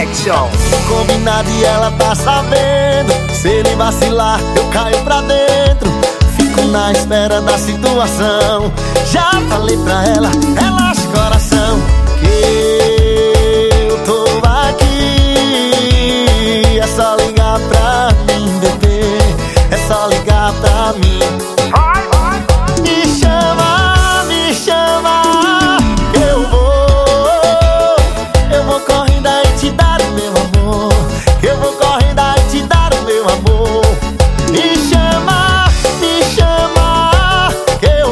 Connection. Combinado e ela tá sabendo. Se ele vacilar, eu caio pra dentro. Fico na espera da situação. Já falei pra ela, relaxa o coração, que eu tô aqui. É só ligar pra mim, bebê. É só ligar pra mim. Me chama, que eu vou correndo aí te dar o meu amor. Que eu vou correndo aí te dar o meu amor. Me chama, que eu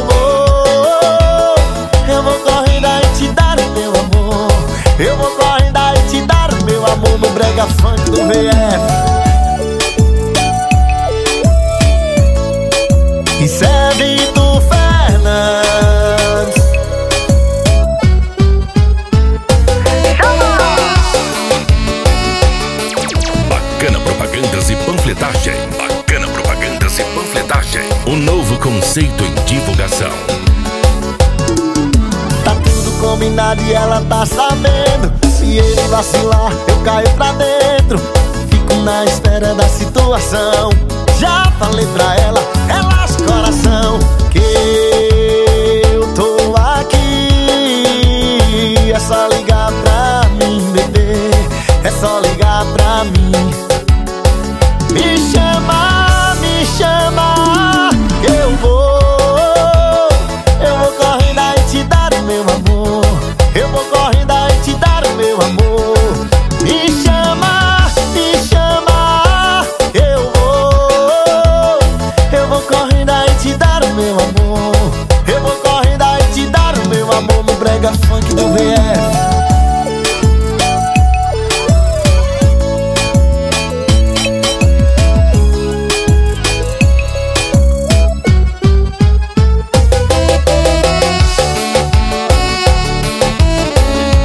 vou correndo aí te dar o meu amor. Eu vou correndo aí te dar o meu amor no brega funk do VF. Isso é Vitor Fernandes. Bacana Propagandas e Panfletagem. Bacana Propagandas e Panfletagem. Um novo conceito em divulgação. Tá tudo combinado e ela tá sabendo. Se ele vacilar, eu caio pra dentro. Fico na espera da situação. Já falei pra ela, relaxa o coração, que eu tô aqui. É só ligar pra mim, bebê. É só ligar pra mim. Me chama, que eu vou correndo aí te dar o meu amor. Eu vou correndo aí te dar o meu amor. Me chama, que eu vou correndo aí te dar o meu amor. Eu vou correndo aí te dar o meu amor no brega funk do VF.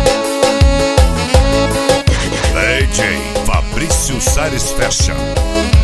DJ Fabrício Salles Fashion.